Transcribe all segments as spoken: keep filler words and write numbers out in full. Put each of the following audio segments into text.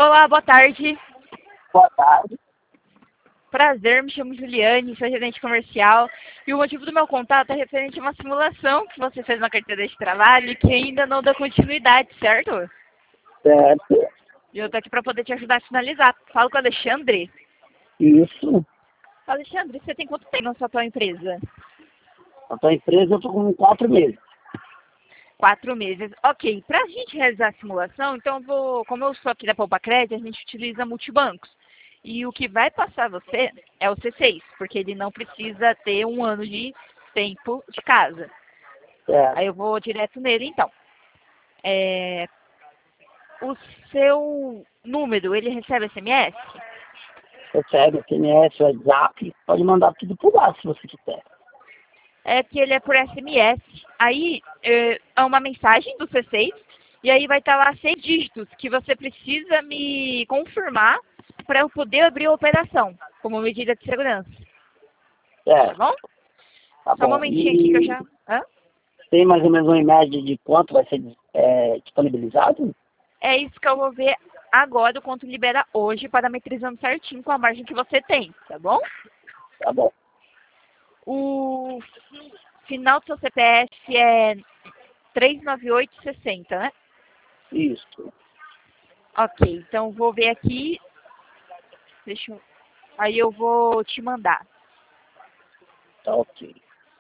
Olá, boa tarde. Boa tarde. Prazer, me chamo Juliane, sou gerente comercial. E o motivo do meu contato é referente a uma simulação que você fez na carteira de trabalho que ainda não dá continuidade, certo? Certo. E eu tô aqui para poder te ajudar a finalizar. Falo com o Alexandre. Isso. Alexandre, você tem quanto tempo na sua tua empresa? A tua empresa eu estou com quatro meses. Quatro meses. Ok, para a gente realizar a simulação, então eu vou, como eu sou aqui da Poupa Crédito, a gente utiliza multibancos. E o que vai passar você é o C seis, porque ele não precisa ter um ano de tempo de casa. Certo. Aí eu vou direto nele, então. É, o seu número, ele recebe S M S? Recebe S M S, WhatsApp, pode mandar tudo por lá se você quiser. É que ele é por S M S. Aí é é uma mensagem do C seis, e aí vai estar lá seis dígitos que você precisa me confirmar para eu poder abrir a operação, como medida de segurança. Tá Certo. bom? Tá Só um bom. momentinho aqui que eu E já... Hã? tem mais ou menos uma imagem de quanto vai ser é, disponibilizado? É isso que eu vou ver agora, o quanto libera hoje, parametrizando certinho com a margem que você tem, tá bom? Tá bom. O final do seu C P F é três nove oito seis zero, né? Isso. Ok, então vou ver aqui. Deixa eu... Aí eu vou te mandar. Tá ok.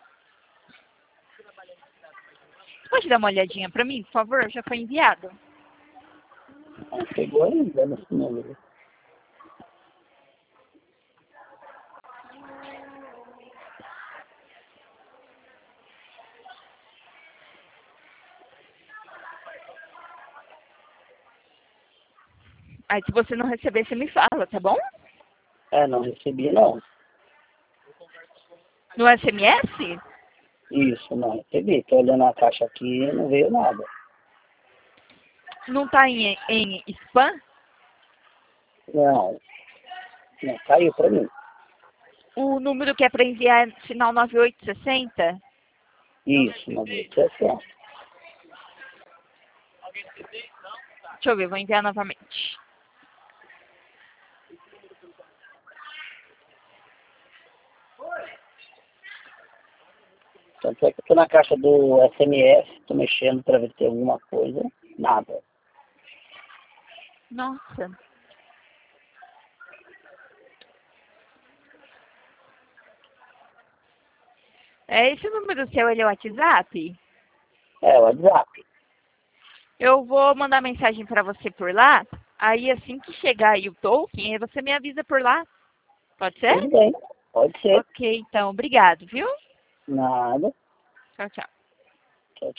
Pode dar uma olhadinha para mim, por favor? Já foi enviado. Não chegou ainda nesse número. Aí se você não receber, você me fala, tá bom? É, não recebi não. No S M S? Isso, não recebi. Tô olhando a caixa aqui e não veio nada. Não tá em, em spam? Não. Não caiu pra mim. O número que é para enviar é final nove oito seis zero? Isso, não veio sessão. Deixa eu ver, vou enviar novamente. Tanto é que eu tô na caixa do S M S, tô mexendo pra ver se tem alguma coisa. Nada. Nossa. É esse número seu, ele é o WhatsApp? É, o WhatsApp. Eu vou mandar mensagem para você por lá. Aí assim que chegar aí o token, aí você me avisa por lá. Pode ser? Tudo bem. Pode ser. Ok, então, obrigado, viu? Nada. Tchau, tchau.